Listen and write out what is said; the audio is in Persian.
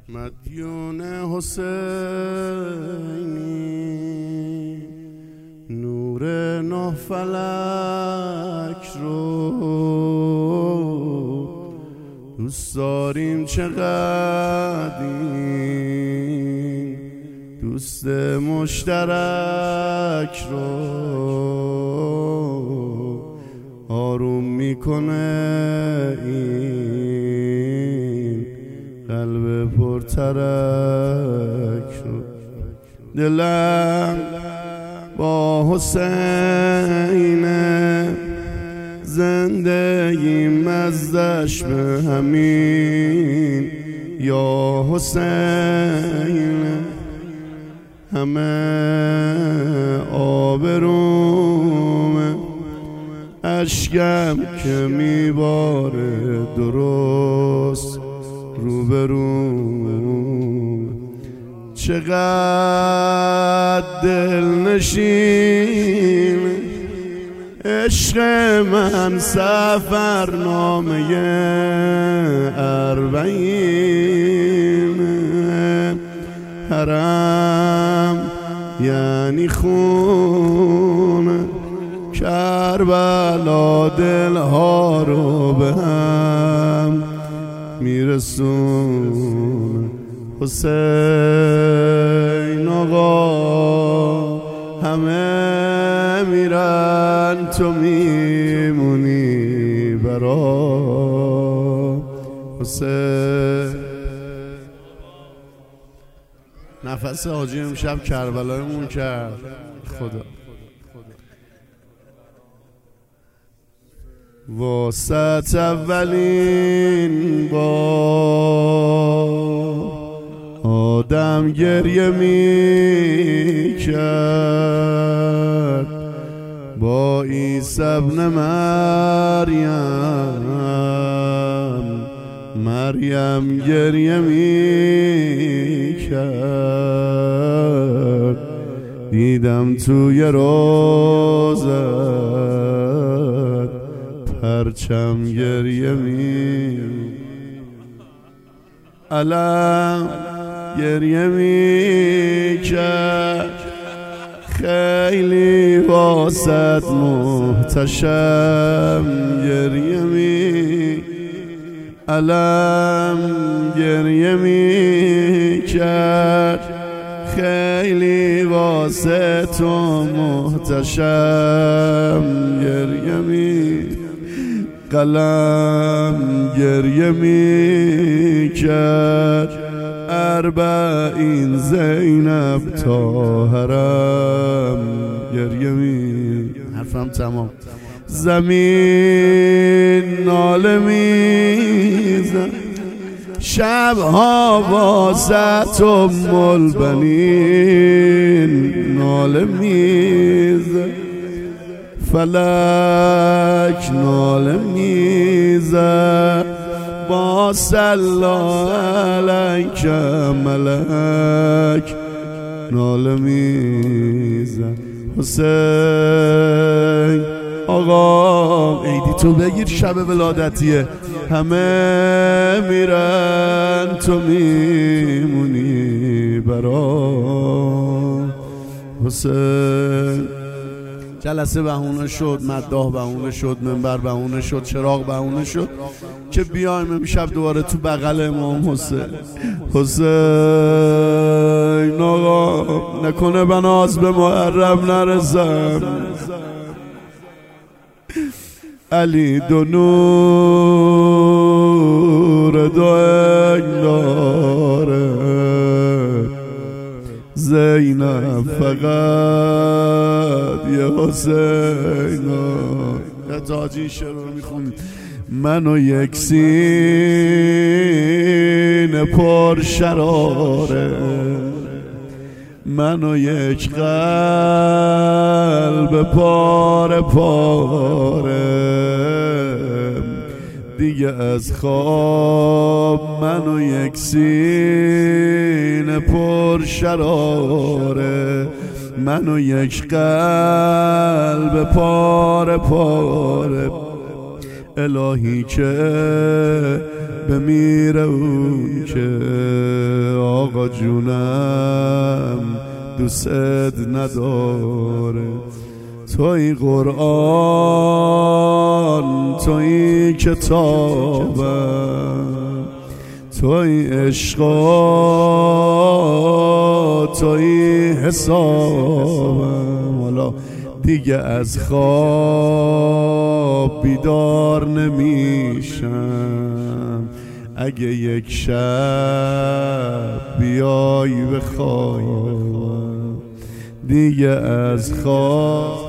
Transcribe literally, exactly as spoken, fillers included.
مدیون حسینی نور نه فلک رو دوست داریم چقدر این دوست مشترک رو آروم میکنه این قلب پرترک رو. دلم با حسینه زندگی مزدش به همین یا حسین همه آبرومه اشکم که میباره درست روبروم چقدر دلنشین عشق من سفرنامه اربعین حرم یعنی خون کربلا دلها رو به هم میرسون. حسین آقا همه میرن تو میمونی برا حسین. نفس حاجی امشب کربلایمون کرد خدا. واسط اولین بار آدم گریه می کرد با عیسی ابن مریم مریم گریه می کرد دیدم توی روزت پرچم گریه می علم گریه می کرد خیلی واسط محتشم گریه می علم گریه می کرد خیلی واسه تو محتشم گریه می قلم گریه می کرد اربعین زینب تا حرم گریه می. حرفم تمام. زمین ناله میزن شبها واسط ام البنین ناله میزن فلک ناله میزد با صلا علیک ملک ناله میزد. حسین آقا عیدی تو بگیر شب ولادتیه همه میرن تو میمونی برا حسین. جلسه بهونه شد، مداح بهونه شد، منبر بهونه شد، چراغ بهونه شد که بیایم امشب دوباره تو بغل امام حسین. حسین آقا نکنه بناز به محرم نرسم علی دو نور دو اگلاره زینب فقط یه حسین. یه تاجی شروع میخونی منو یک سینه پر شراره منو یک قلب پاره پاره دیگه از خواب منو یک سینه پر شراره منو یک قلب پاره پاره الهی که بمیره اون که والا جونم دوست نداره. توی قرآن توی کتابم، توی عشقا توی حسابم. حالا دیگه از خواب بیدار نمیشم، اگه یک شب بیای به خوابم. دیگه از خواب